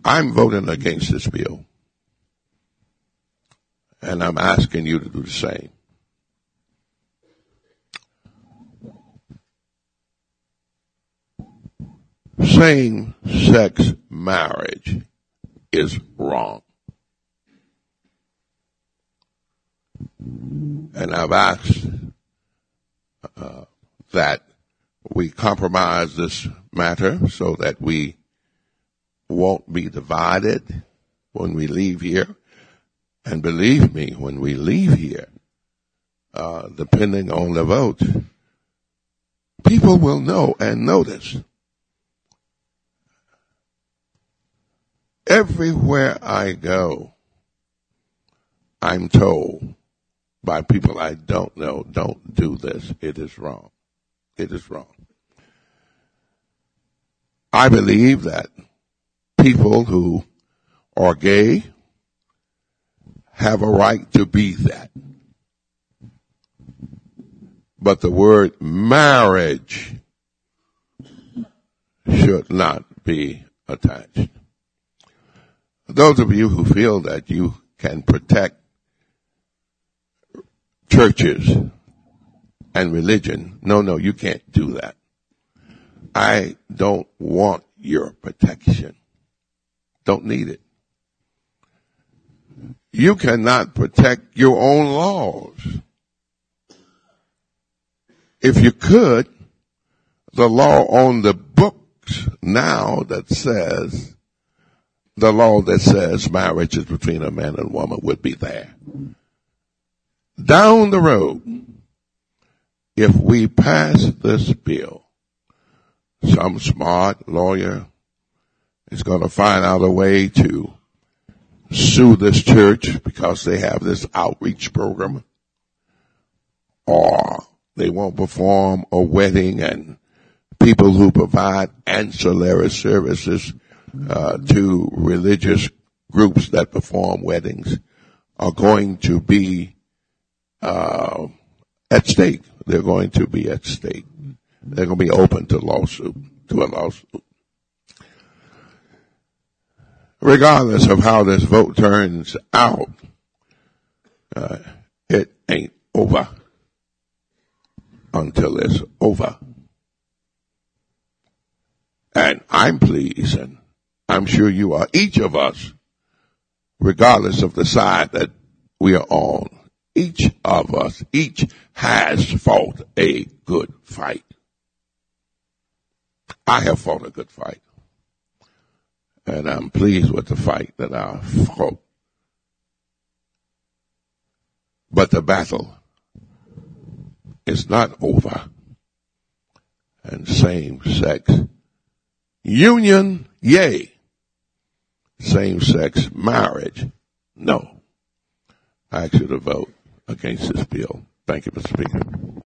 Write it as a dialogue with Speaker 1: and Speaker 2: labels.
Speaker 1: I'm voting against this bill, and I'm asking you to do the same. Same-sex marriage is wrong. And I've asked that we compromise this matter so that we won't be divided when we leave here. And believe me, when we leave here, depending on the vote, people will know and notice. Everywhere I go, I'm told by people I don't know, don't do this. It is wrong. It is wrong. I believe that people who are gay have a right to be that. But the word marriage should not be attached. Those of you who feel that you can protect churches and religion, no, you can't do that. I don't want your protection. Don't need it. You cannot protect your own laws. If you could, the law on the books now that says, the law that says marriage is between a man and a woman would be there. Down the road, if we pass this bill, some smart lawyer is going to find out a way to sue this church because they have this outreach program, or they won't perform a wedding, and people who provide ancillary services to religious groups that perform weddings are going to be at stake. They're going to be at stake. They're going to be open to a lawsuit. Regardless of how this vote turns out, it ain't over until it's over. And I'm pleased, and I'm sure you are, each of us, regardless of the side that we are on, each of us, each has fought a good fight. I have fought a good fight. And I'm pleased with the fight that I fought. But the battle is not over. And same-sex union, yay. Same-sex marriage, no. I ask you to vote against this bill. Thank you, Mr. Speaker.